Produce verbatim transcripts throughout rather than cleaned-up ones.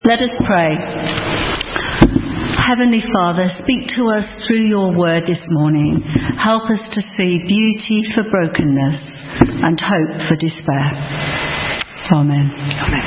Let us pray. Heavenly Father, speak to us through your word this morning. Help us to see beauty for brokenness and hope for despair. Amen. Amen.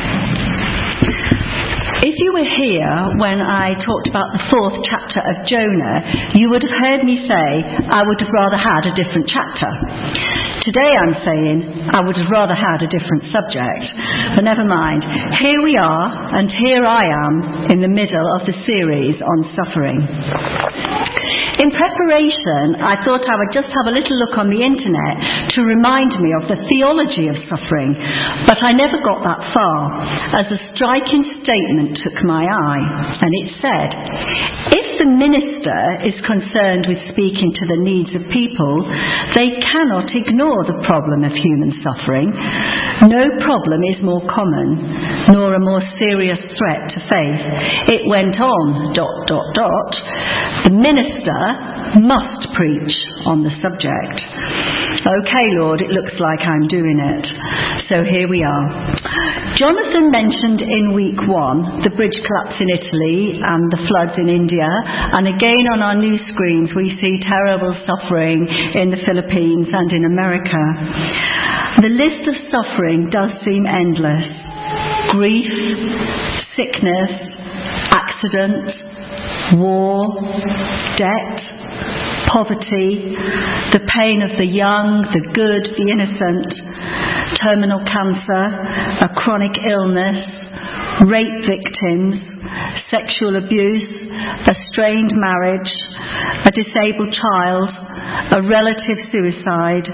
If you were here when I talked about the fourth chapter of Jonah, you would have heard me say I would have rather had a different chapter. Today I'm saying I would have rather had a different subject, but never mind. Here we are, and here I am in the middle of the series on suffering. In preparation, I thought I would just have a little look on the internet to remind me of the theology of suffering, but I never got that far, as a striking statement took my eye, and it said, if the minister is concerned with speaking to the needs of people, they cannot ignore the problem of human suffering. No problem is more common, nor a more serious threat to faith. It went on, dot, dot, dot. The minister must preach on the subject. Okay, Lord, it looks like I'm doing it. So here we are. Jonathan mentioned in week one the bridge collapse in Italy and the floods in India, and again on our news screens we see terrible suffering in the Philippines and in America. The list of suffering does seem endless. Grief, sickness, accident, war, debt, poverty, the pain of the young, the good, the innocent, terminal cancer, a chronic illness, rape victims, sexual abuse, a strained marriage, a disabled child, a relative suicide,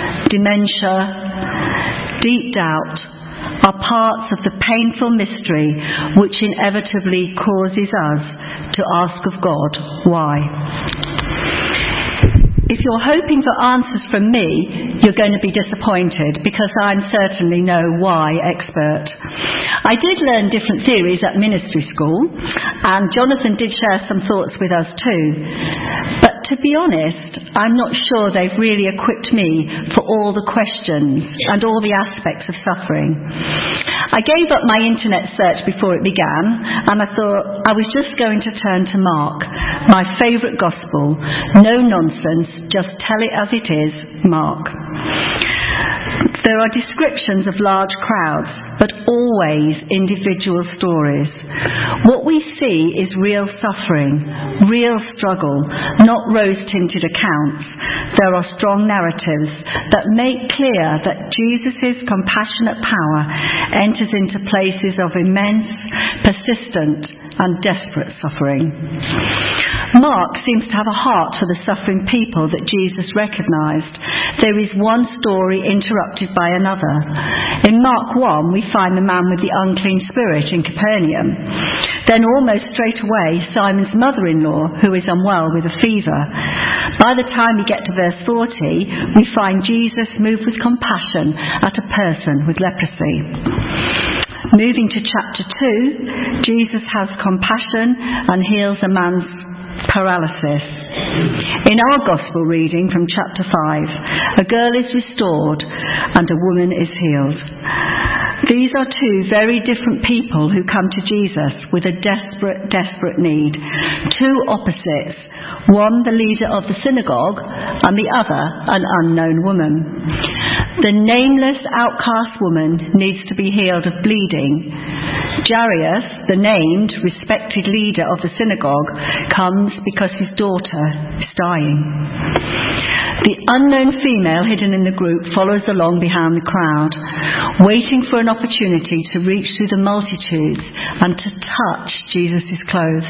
dementia, deep doubt are parts of the painful mystery which inevitably causes us to ask of God, why? If you're hoping for answers from me, you're going to be disappointed, because I'm certainly no why expert. I did learn different theories at ministry school, and Jonathan did share some thoughts with us too. But to be honest, I'm not sure they've really equipped me for all the questions and all the aspects of suffering. I gave up my internet search before it began, and I thought I was just going to turn to Mark, my favourite gospel. No nonsense, just tell it as it is, Mark. There are descriptions of large crowds, but always individual stories. What we see is real suffering, real struggle, not rose-tinted accounts. There are strong narratives that make clear that Jesus' compassionate power enters into places of immense, persistent, and desperate suffering. Mark seems to have a heart for the suffering people that Jesus recognised. There is one story interrupted by another. In Mark one, we find the man with the unclean spirit in Capernaum. Then almost straight away, Simon's mother-in-law, who is unwell with a fever. By the time we get to verse forty, we find Jesus moved with compassion at a person with leprosy. Moving to chapter two, Jesus has compassion and heals a man's paralysis. In our gospel reading from chapter five, a girl is restored and a woman is healed. These are two very different people who come to Jesus with a desperate, desperate need. Two opposites. One, the leader of the synagogue, and the other, an unknown woman. The nameless outcast woman needs to be healed of bleeding. Jairus, the named, respected leader of the synagogue, comes because his daughter is dying. The unknown female hidden in the group follows along behind the crowd, waiting for an opportunity to reach through the multitudes and to touch Jesus' clothes.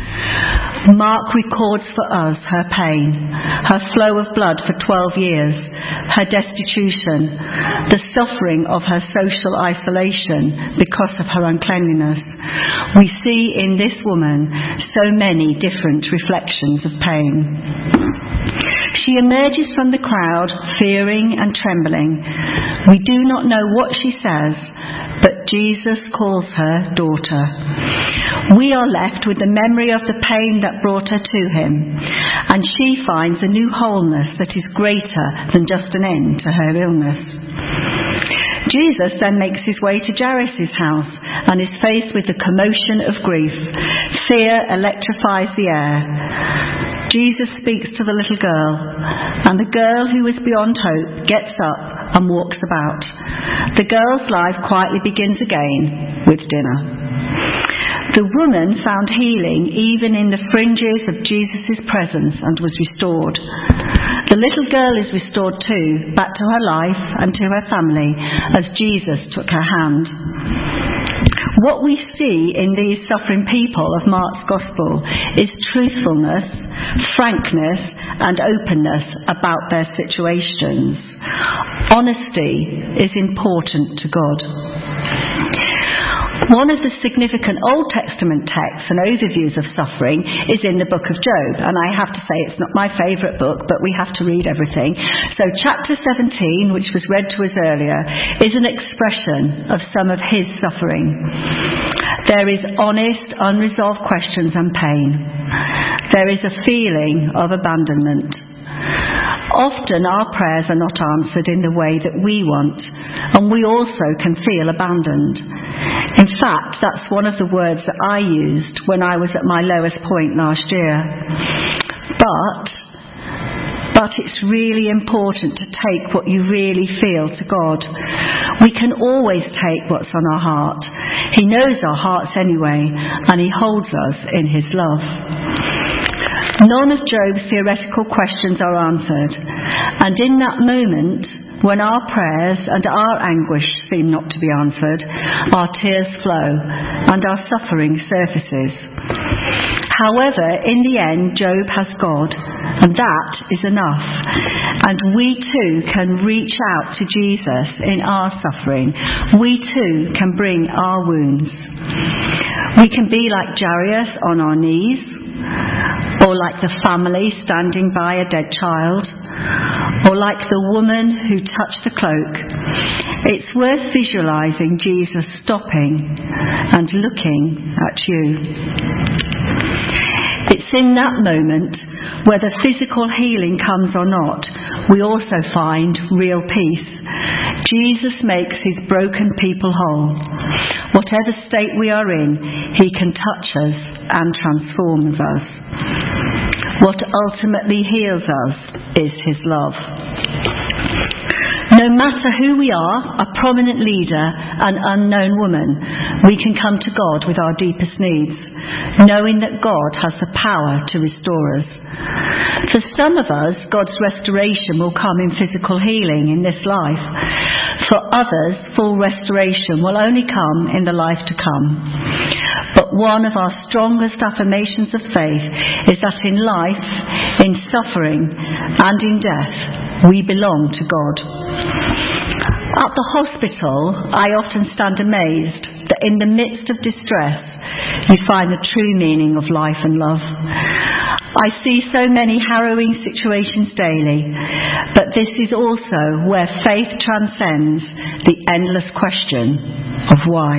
Mark records for us her pain, her flow of blood for twelve years, her destitution, the suffering of her social isolation because of her uncleanliness. We see in this woman so many different reflections of pain. She emerges from the crowd, fearing and trembling. We do not know what she says, but Jesus calls her daughter. We are left with the memory of the pain that brought her to him, and she finds a new wholeness that is greater than just an end to her illness. Jesus then makes his way to Jairus' house and is faced with the commotion of grief. Fear electrifies the air. Jesus speaks to the little girl, and the girl who was beyond hope gets up and walks about. The girl's life quietly begins again with dinner. The woman found healing even in the fringes of Jesus' presence and was restored. The little girl is restored too, back to her life and to her family, as Jesus took her hand. What we see in these suffering people of Mark's Gospel is truthfulness, frankness and openness about their situations. Honesty is important to God. One of the significant Old Testament texts and overviews of suffering is in the book of Job, and I have to say it's not my favourite book, but we have to read everything. So chapter seventeen, which was read to us earlier, is an expression of some of his suffering. There is honest, unresolved questions and pain. There is a feeling of abandonment. Often our prayers are not answered in the way that we want, and we also can feel abandoned. In fact, that's one of the words that I used when I was at my lowest point last year. But, but it's really important to take what you really feel to God. We can always take what's on our heart. He knows our hearts anyway, and he holds us in his love. None of Job's theoretical questions are answered, and in that moment, when our prayers and our anguish seem not to be answered, our tears flow and our suffering surfaces. However, in the end, Job has God, and that is enough. And we too can reach out to Jesus in our suffering. We too can bring our wounds. We can be like Jairus on our knees, or like the family standing by a dead child, or like the woman who touched the cloak. It's worth visualising Jesus stopping and looking at you. It's in that moment, whether physical healing comes or not, we also find real peace. Jesus makes his broken people whole. Whatever state we are in, he can touch us and transforms us. What ultimately heals us is his love. No matter who we are, a prominent leader, an unknown woman, we can come to God with our deepest needs, knowing that God has the power to restore us. For some of us, God's restoration will come in physical healing in this life. For others, full restoration will only come in the life to come. But one of our strongest affirmations of faith is that in life, in suffering, and in death, we belong to God. At the hospital, I often stand amazed that in the midst of distress, you find the true meaning of life and love. I see so many harrowing situations daily, but this is also where faith transcends the endless question of why.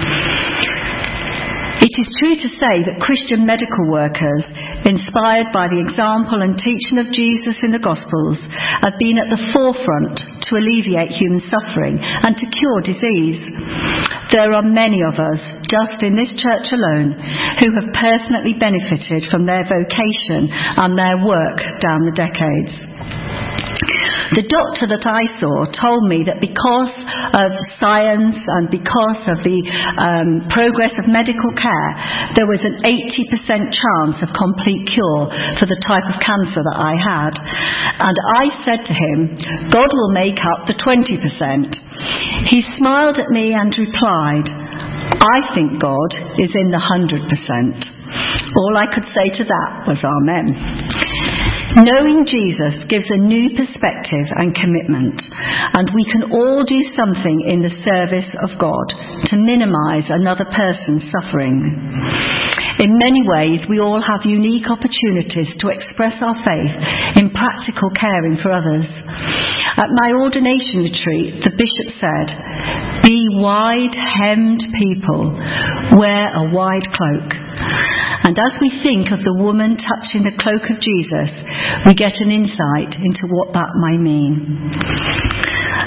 It is true to say that Christian medical workers, inspired by the example and teaching of Jesus in the Gospels, have been at the forefront to alleviate human suffering and to cure disease. There are many of us, just in this church alone, who have personally benefited from their vocation and their work down the decades. The doctor that I saw told me that because of science and because of the um, progress of medical care, there was an eighty percent chance of complete cure for the type of cancer that I had. And I said to him, God will make up the twenty percent. He smiled at me and replied, I think God is in the one hundred percent. All I could say to that was amen. Knowing Jesus gives a new perspective and commitment, and we can all do something in the service of God to minimise another person's suffering. In many ways, we all have unique opportunities to express our faith in practical caring for others. At my ordination retreat, the bishop said, "Be wide-hemmed people, wear a wide cloak." And as we think of the woman touching the cloak of Jesus, we get an insight into what that might mean.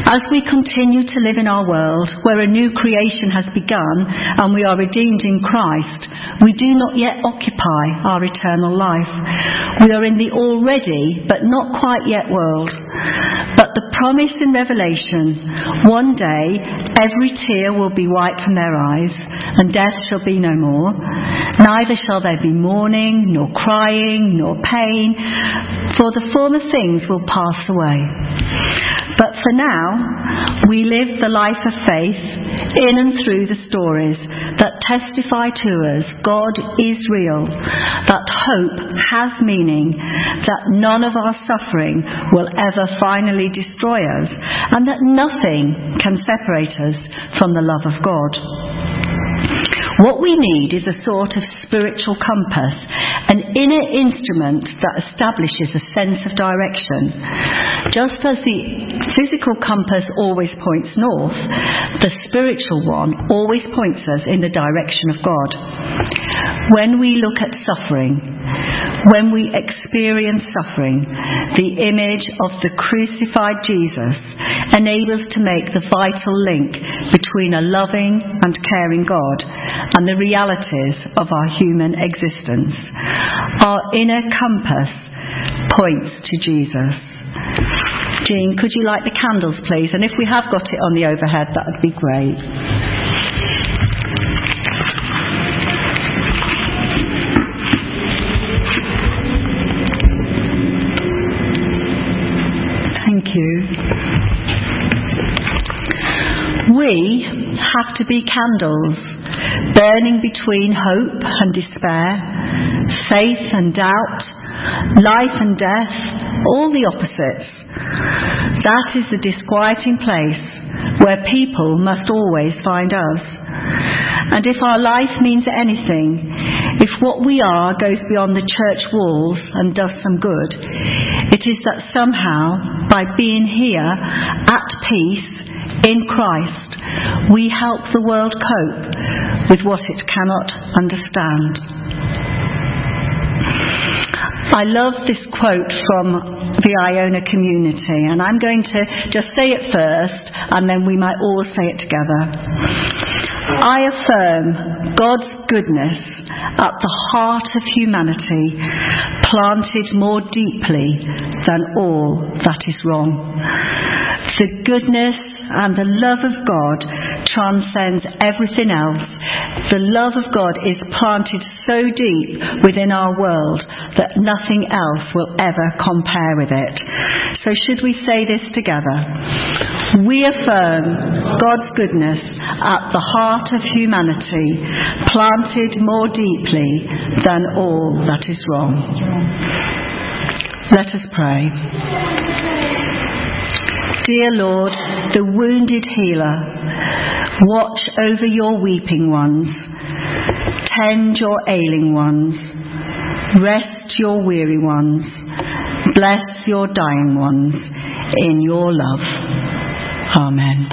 As we continue to live in our world where a new creation has begun and we are redeemed in Christ, we do not yet occupy our eternal life. We are in the already but not quite yet world. But the promise in Revelation, one day every tear will be wiped from their eyes, and death shall be no more. Neither shall there be mourning, nor crying, nor pain, for the former things will pass away. But for now, we live the life of faith in and through the stories that testify to us God is real, that hope has meaning, that none of our suffering will ever finally destroy us, and that nothing can separate us from the love of God. What we need is a sort of spiritual compass, an inner instrument that establishes a sense of direction. Just as the physical compass always points north, the spiritual one always points us in the direction of God. When we look at suffering, when we experience suffering, the image of the crucified Jesus enables to make the vital link between a loving and caring God and the realities of our human existence. Our inner compass points to Jesus. Jean, could you light the candles, please? And if we have got it on the overhead, that would be great. Thank you. We have to be candles, burning between hope and despair, faith and doubt, life and death, all the opposites. That is the disquieting place where people must always find us. And if our life means anything, if what we are goes beyond the church walls and does some good, it is that somehow, by being here, at peace, in Christ, we help the world cope with what it cannot understand. I love this quote from the Iona community, and I'm going to just say it first, and then we might all say it together. I affirm God's goodness at the heart of humanity, planted more deeply than all that is wrong. The goodness and the love of God transcends everything else. The love of God is planted so deep within our world that nothing else will ever compare with it. So should we say this together? We affirm God's goodness at the heart of humanity, planted more deeply than all that is wrong. Let us pray. Dear Lord, the wounded healer, watch over your weeping ones, tend your ailing ones, rest your weary ones, bless your dying ones in your love. Amen.